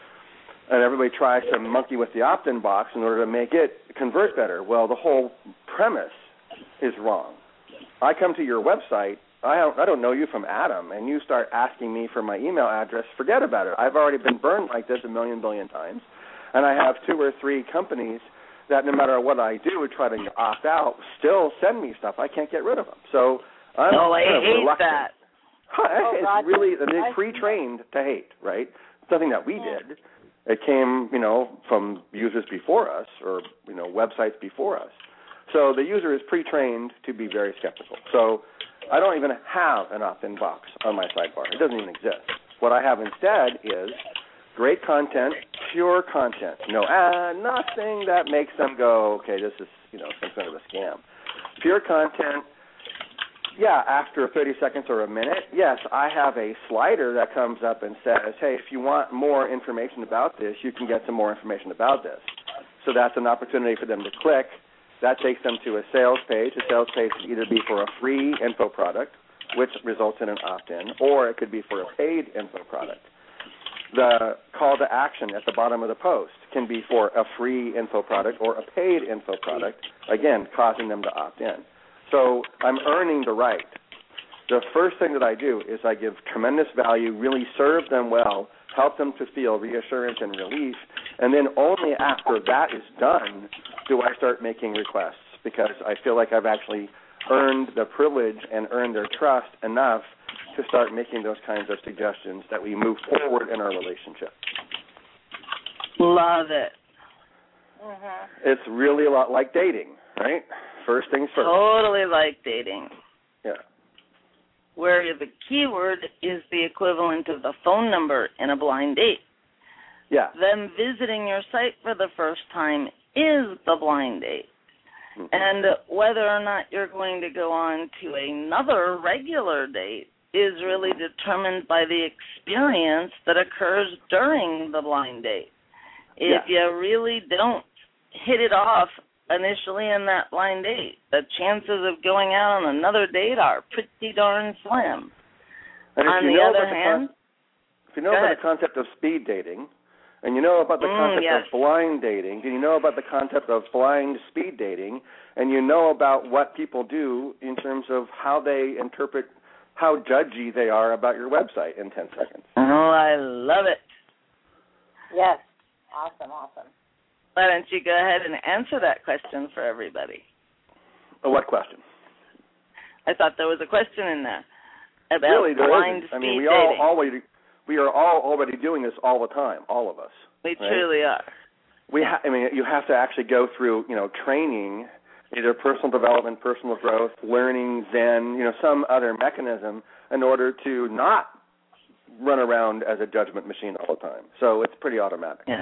And everybody tries to monkey with the opt-in box in order to make it convert better. Well, the whole premise is wrong. I come to your website, I don't, I don't know you from Adam, and you start asking me for my email address, forget about it. I've already been burned like this a million billion times, and I have two or three companies that no matter what I do try to opt out, still send me stuff. I can't get rid of them. So I'm oh, I kind of hate reluctant. that. Oh, it's God. really, they're pre-trained to hate, right? It's nothing that we did. It came, you know, from users before us or, you know, websites before us. So the user is pre-trained to be very skeptical. So I don't even have an opt-in box on my sidebar. It doesn't even exist. What I have instead is great content, pure content. No ad, nothing that makes them go, okay, this is, you know, some kind of a scam. Pure content. Yeah, after thirty seconds or a minute, yes, I have a slider that comes up and says, hey, if you want more information about this, you can get some more information about this. So that's an opportunity for them to click. That takes them to a sales page. A sales page could either be for a free info product, which results in an opt-in, or it could be for a paid info product. the call to action at the bottom of the post can be for a free info product or a paid info product, again, causing them to opt in. So I'm earning the right. The first thing that I do is I give tremendous value, really serve them well, help them to feel reassurance and relief, and then only after that is done do I start making requests, because I feel like I've actually earned the privilege and earned their trust enough to start making those kinds of suggestions that we move forward in our relationship. Love it. Mm-hmm. It's really a lot like dating, right? First things first. Totally like dating. Yeah. Where the keyword is the equivalent of the phone number in a blind date. Yeah. Them visiting your site for the first time is the blind date. Mm-hmm. And whether or not you're going to go on to another regular date is really determined by the experience that occurs during the blind date. If yeah. you really don't hit it off initially in that blind date, the chances of going out on another date are pretty darn slim. And if on you the know other about hand, the con- if you know about the concept of speed dating, and you know about the mm, concept yes. of blind dating, and you know about the concept of blind speed dating, and you know about what people do in terms of how they interpret, how judgy they are about your website in ten seconds. Oh, I love it. Yes. Awesome, awesome. Why don't you go ahead and answer that question for everybody? Oh, what question? I thought there was a question in there about really, there blind isn't. speed I mean, we dating. all already, we are all already doing this all the time, all of us. We right? truly are. We, ha- I mean, you have to actually go through, you know, training, either personal development, personal growth, learning, Zen, you know, some other mechanism in order to not run around as a judgment machine all the time. So it's pretty automatic. Yeah.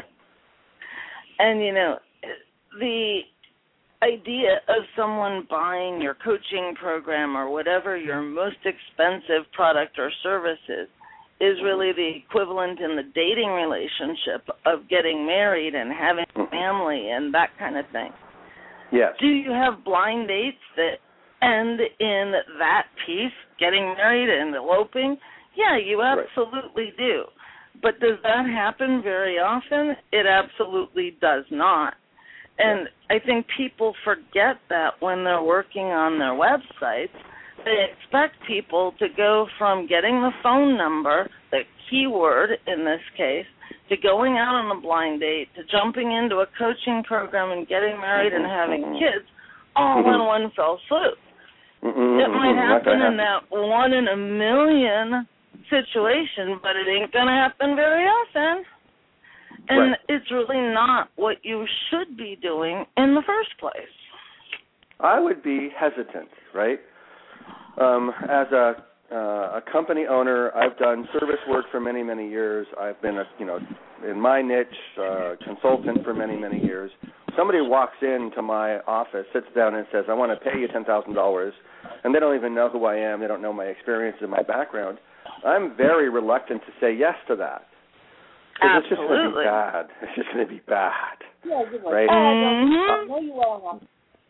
And, you know, the idea of someone buying your coaching program or whatever your most expensive product or service is, is really the equivalent in the dating relationship of getting married and having a family and that kind of thing. Yes. Do you have blind dates that end in that piece, getting married and eloping? Yeah, you absolutely right. do. But does that happen very often? It absolutely does not. And I think people forget that when they're working on their websites. They expect people to go from getting the phone number, the keyword in this case, to going out on a blind date, to jumping into a coaching program and getting married and having kids, all in one fell swoop. It might happen in that one in a million situation, but it ain't going to happen very often. And right. it's really not what you should be doing in the first place. I would be hesitant, right? Um, as a uh, a company owner, I've done service work for many, many years. I've been, a, you know, in my niche, uh, consultant for many, many years. Somebody walks into my office, sits down and says, I want to pay you ten thousand dollars, and they don't even know who I am. They don't know my experience and my background. I'm very reluctant to say yes to that. Because it's just going to be bad. It's just going to be bad. Yeah, you're like, right? oh, I Mm-hmm. know you well enough.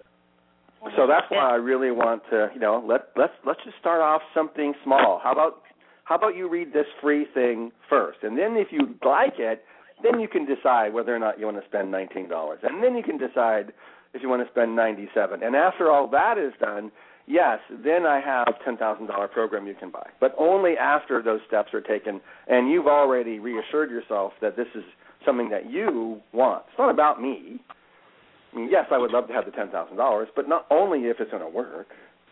So that's why I really want to, you know, let let's let's just start off something small. How about how about you read this free thing first, and then if you like it, then you can decide whether or not you want to spend nineteen dollars, and then you can decide if you want to spend ninety-seven. And after all that is done, yes, then I have a ten thousand dollar program you can buy, but only after those steps are taken, and you've already reassured yourself that this is something that you want. It's not about me. I mean, yes, I would love to have the ten thousand dollars, but not only if it's going to work.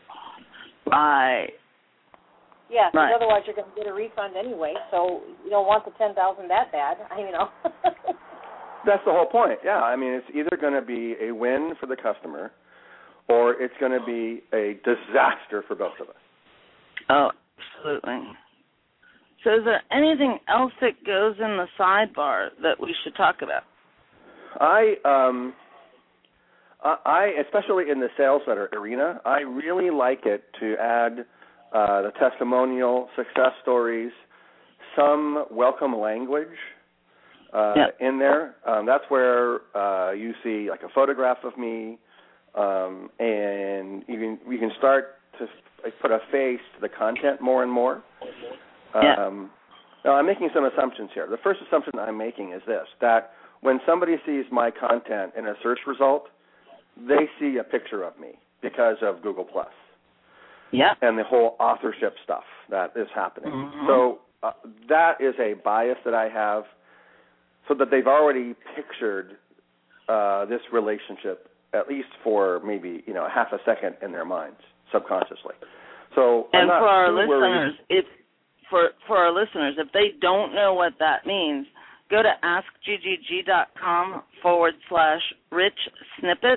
Right. Yeah, because right. otherwise you're going to get a refund anyway, so you don't want the ten thousand dollars that bad, you know. That's the whole point, yeah. I mean, it's either going to be a win for the customer or it's going to be a disaster for both of us. Oh, absolutely. So is there anything else that goes in the sidebar that we should talk about? I... um. I, especially in the sales letter arena, I really like it to add uh, the testimonial, success stories, some welcome language uh, yeah. in there. Um, that's where uh, you see like a photograph of me, um, and you can you can start to like, put a face to the content more and more. Yeah. Um, Now, I'm making some assumptions here. The first assumption I'm making is this, that when somebody sees my content in a search result, they see a picture of me because of Google Plus. Yeah. And the whole authorship stuff that is happening. Mm-hmm. So uh, that is a bias that I have, so that they've already pictured uh, this relationship at least for maybe, you know, half a second in their minds subconsciously. So and I'm not for our too listeners, worried. if for for our listeners, if they don't know what that means, go to askggg.com forward slash rich snippets.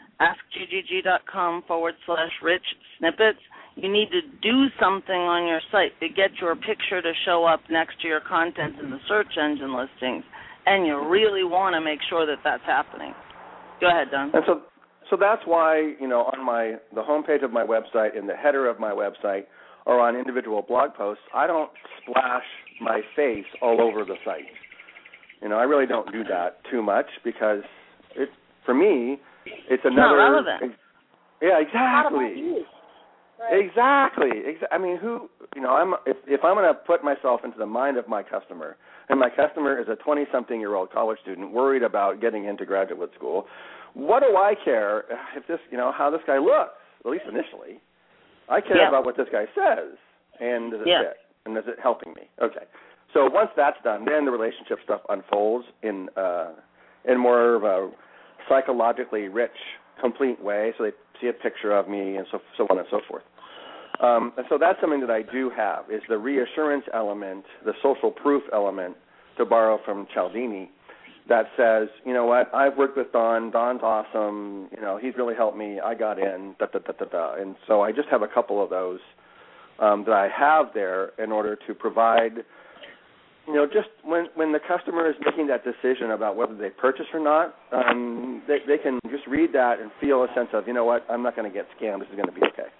askggg.com forward slash rich snippets. You need to do something on your site to get your picture to show up next to your content in the search engine listings, and you really want to make sure that that's happening. Go ahead, Don. And so, so that's why, you know, on my the homepage of my website, in the header of my website, or on individual blog posts, I don't splash my face all over the site. You know, I really don't do that too much because it, for me, it's another. Not relevant. Yeah, exactly. Right. Exactly. Exa- I mean, who, you know, I'm if, if I'm going to put myself into the mind of my customer, and my customer is a twenty-something-year-old college student worried about getting into graduate school, what do I care if this, you know, how this guy looks? At least initially, I care yeah. about what this guy says, and does it yeah. fit, and is it helping me? Okay. So once that's done, then the relationship stuff unfolds in uh, in more of a psychologically rich, complete way. So they see a picture of me, and so so on and so forth. Um, and so that's something that I do have, is the reassurance element, the social proof element, to borrow from Cialdini, that says, you know what, I've worked with Don, Don's awesome, you know, he's really helped me, I got in, da, da, da, da, da. And so I just have a couple of those um, that I have there in order to provide, you know, just when, when the customer is making that decision about whether they purchase or not, um, they, they can just read that and feel a sense of, you know what, I'm not going to get scammed, this is going to be okay.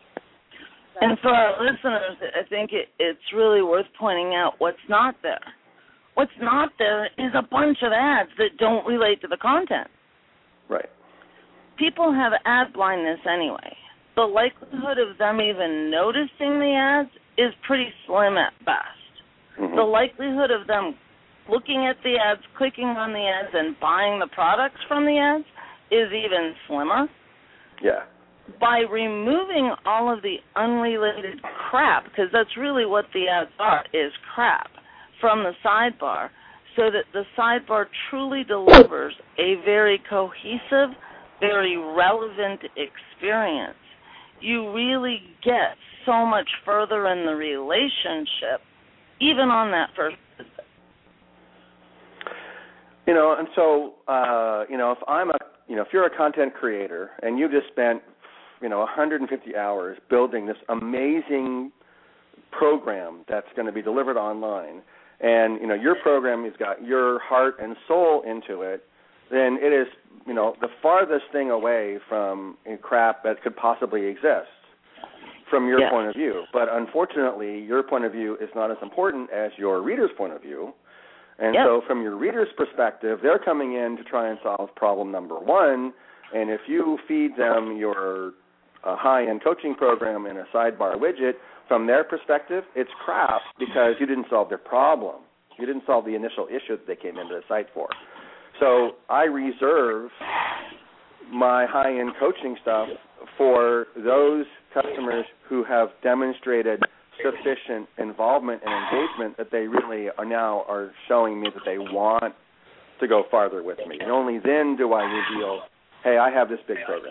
And for our listeners, I think it, it's really worth pointing out what's not there. What's not there is a bunch of ads that don't relate to the content. Right. People have ad blindness anyway. The likelihood of them even noticing the ads is pretty slim at best. Mm-hmm. The likelihood of them looking at the ads, clicking on the ads, and buying the products from the ads is even slimmer. Yeah. By removing all of the unrelated crap, because that's really what the ads are, is crap, from the sidebar, so that the sidebar truly delivers a very cohesive, very relevant experience, you really get so much further in the relationship, even on that first visit. You know, and so, uh, you know, if I'm a, you know, if you're a content creator and you just spent, you know, one hundred fifty hours building this amazing program that's going to be delivered online, and, you know, your program has got your heart and soul into it, then it is, you know, the farthest thing away from crap that could possibly exist from your yes. point of view. But unfortunately, your point of view is not as important as your reader's point of view. And yep. so from your reader's perspective, they're coming in to try and solve problem number one, and if you feed them your uh, high-end coaching program in a sidebar widget, from their perspective, it's crap because you didn't solve their problem. You didn't solve the initial issue that they came into the site for. So I reserve my high-end coaching stuff for those customers who have demonstrated sufficient involvement and engagement that they really are now are showing me that they want to go farther with me. And only then do I reveal, hey, I have this big program.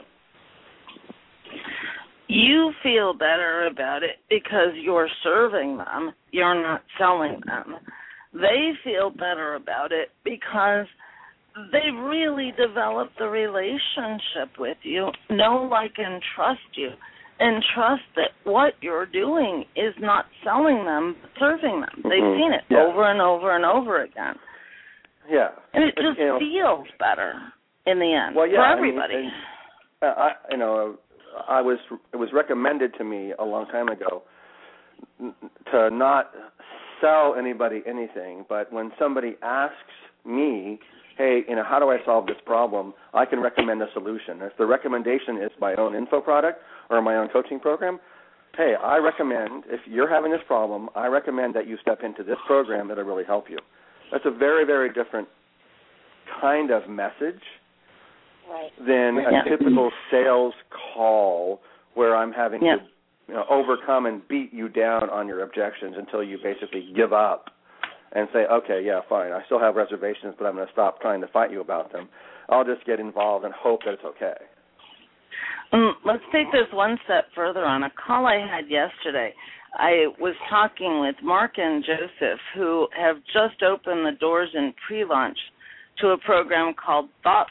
You feel better about it because you're serving them. You're not selling them. They feel better about it because they've really developed a relationship with you, know, like, and trust you, and trust that what you're doing is not selling them, but serving them. They've mm-hmm. seen it yeah. over and over and over again. Yeah. And it just you know, feels better in the end well, yeah, for everybody. I mean, and, uh, I, you know, I was it was recommended to me a long time ago to not sell anybody anything, but when somebody asks me, hey, you know, how do I solve this problem, I can recommend a solution. If the recommendation is my own info product or my own coaching program, hey, I recommend, if you're having this problem, I recommend that you step into this program that'll really help you. That's a very, very different kind of message right. than a yeah. typical sales call where I'm having yeah. to you know, overcome and beat you down on your objections until you basically give up and say, okay, yeah, fine, I still have reservations, but I'm going to stop trying to fight you about them. I'll just get involved and hope that it's okay. Um, let's take this one step further. On a call I had yesterday, I was talking with Mark and Joseph, who have just opened the doors in pre-launch to a program called thought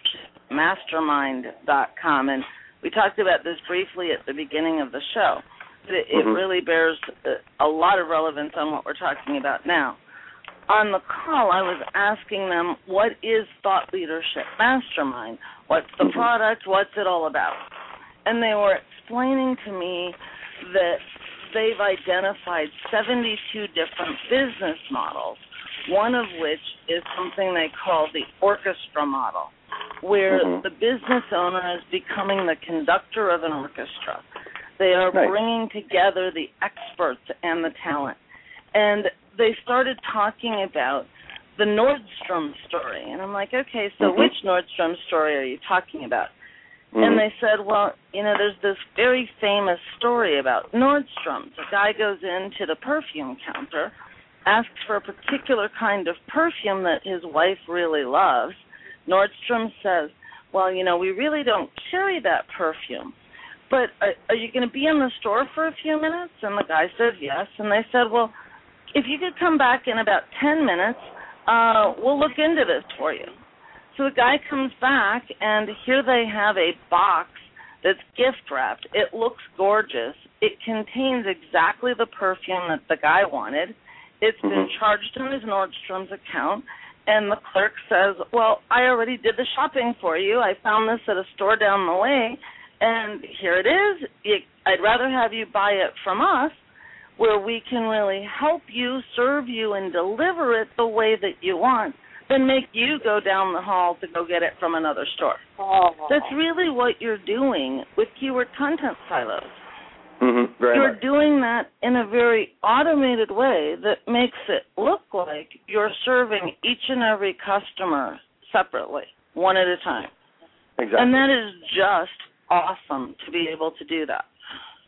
mastermind dot com, and we talked about this briefly at the beginning of the show. It, mm-hmm. it really bears a lot of relevance on what we're talking about now. On the call, I was asking them, what is Thought Leadership Mastermind? What's the mm-hmm. product? What's it all about? And they were explaining to me that they've identified seventy-two different business models, one of which is something they call the orchestra model, where mm-hmm. the business owner is becoming the conductor of an orchestra. They are nice. bringing together the experts and the talent. And they started talking about the Nordstrom story. And I'm like, okay, so mm-hmm. which Nordstrom story are you talking about? Mm-hmm. And they said, well, you know, there's this very famous story about Nordstrom. A guy goes into the perfume counter, asks for a particular kind of perfume that his wife really loves. Nordstrom says, well, you know, we really don't carry that perfume, but are, are you going to be in the store for a few minutes? And the guy said yes. And they said, well, if you could come back in about ten minutes, uh, we'll look into this for you. So the guy comes back, and here they have a box that's gift-wrapped. It looks gorgeous. It contains exactly the perfume that the guy wanted. It's mm-hmm. been charged in his Nordstrom's account, and the clerk says, well, I already did the shopping for you. I found this at a store down the way, and here it is. I'd rather have you buy it from us, where we can really help you, serve you, and deliver it the way that you want, than make you go down the hall to go get it from another store. Oh. That's really what you're doing with keyword content silos. Mm-hmm. Very you're much. doing that in a very automated way that makes it look like you're serving each and every customer separately, one at a time. Exactly. And that is just awesome to be able to do that.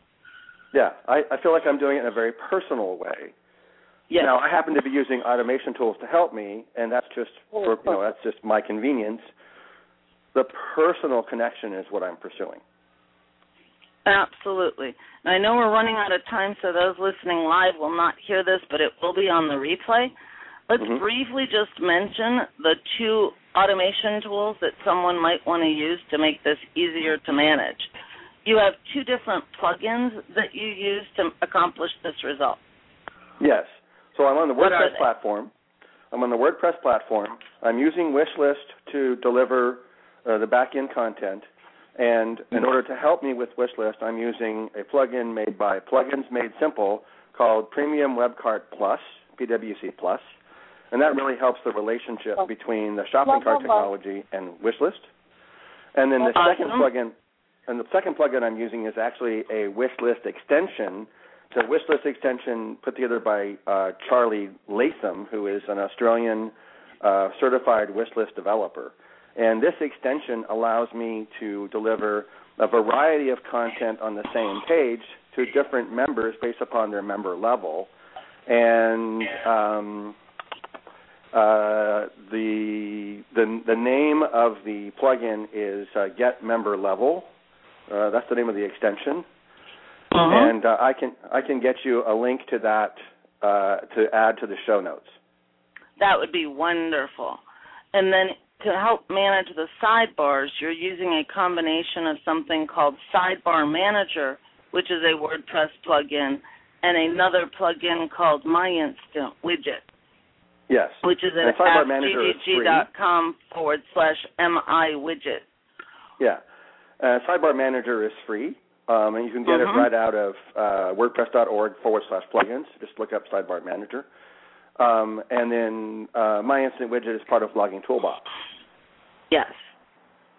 Yeah, I, I feel like I'm doing it in a very personal way. Yes. Now, I happen to be using automation tools to help me, and that's just for, you know, that's just my convenience. The personal connection is what I'm pursuing. Absolutely. And I know we're running out of time, so those listening live will not hear this, but it will be on the replay. Let's mm-hmm. briefly just mention the two automation tools that someone might want to use to make this easier to manage. You have two different plugins that you use to accomplish this result. Yes. So I'm on the WordPress platform. I'm on the WordPress platform. I'm using Wishlist to deliver uh, the back-end content. And in order to help me with Wishlist, I'm using a plugin made by Plugins Made Simple called Premium Web Cart Plus, P W C Plus. And that really helps the relationship between the shopping cart technology and Wishlist. And then the second plugin, and the second plugin I'm using is actually a Wishlist extension. It's a Wishlist extension put together by uh, Charlie Latham, who is an Australian uh, certified Wishlist developer. And this extension allows me to deliver a variety of content on the same page to different members based upon their member level. And um, uh, the, the the name of the plugin is uh, Get Member Level. Uh, that's the name of the extension. Uh-huh. And uh, I can I can get you a link to that uh, to add to the show notes. That would be wonderful. And then to help manage the sidebars, you're using a combination of something called Sidebar Manager, which is a WordPress plugin, and another plugin called MyInstant Widget. Yes. Which is at g g g dot com forward slash mi widget. Yeah. Uh, Sidebar Manager is free, um, and you can get mm-hmm. it right out of uh, WordPress.org forward slash plugins. Just look up Sidebar Manager. Um, and then uh, MyInstant Widget is part of Blogging Toolbox. Yes.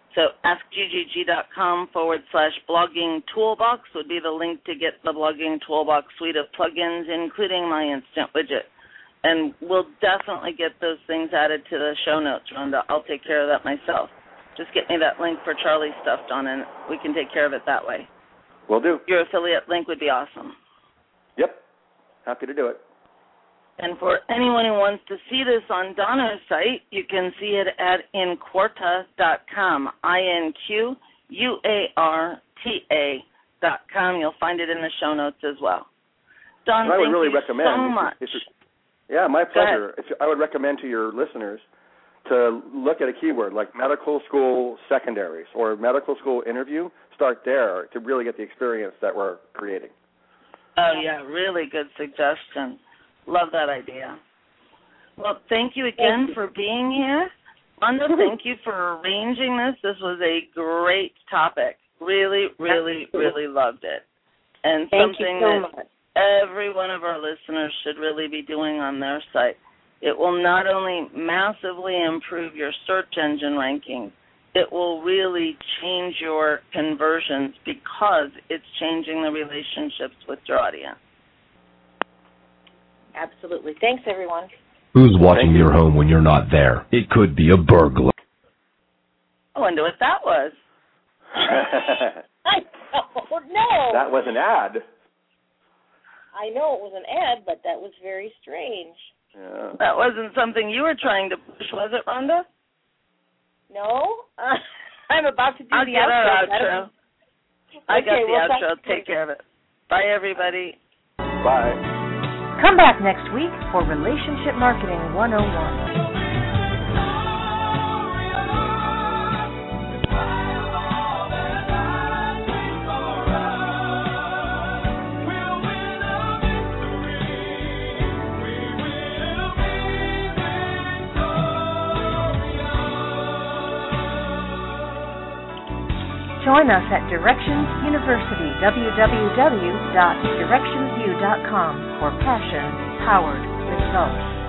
So askggg.com forward slash blogging toolbox would be the link to get the blogging toolbox suite of plugins, including my instant widget. And we'll definitely get those things added to the show notes, Rhonda. I'll take care of that myself. Just get me that link for Charlie's stuff, Don, and we can take care of it that way. Will do. Your affiliate link would be awesome. Yep. Happy to do it. And for anyone who wants to see this on Donna's site, you can see it at inquarta dot com, I N Q U A R T A dot com. You'll find it in the show notes as well. Don, and I would thank really you recommend, so much. If you, yeah, my pleasure. If you, I would recommend to your listeners to look at a keyword like medical school secondaries or medical school interview. Start there to really get the experience that we're creating. Oh, yeah, really good suggestion. Love that idea. Well, thank you again thank you. for being here. Rhonda, thank you for arranging this. This was a great topic. Really, really, really loved it. And thank something you so that much. every one of our listeners should really be doing on their site. It will not only massively improve your search engine ranking, it will really change your conversions because it's changing the relationships with your audience. Absolutely. Thanks, everyone. Who's watching your home when you're not there? It could be a burglar. I wonder what that was. I don't know. That was an ad. I know it was an ad, but that was very strange. Yeah. That wasn't something you were trying to push, was it, Rhonda? No. Uh, I'm about to do I'll the get outro. our outro. I okay, got the well, outro. Take care of it. Bye, everybody. Bye. Come back next week for Relationship Marketing one oh one. Join us at Directions University, w w w dot directions u dot com for passion-powered results.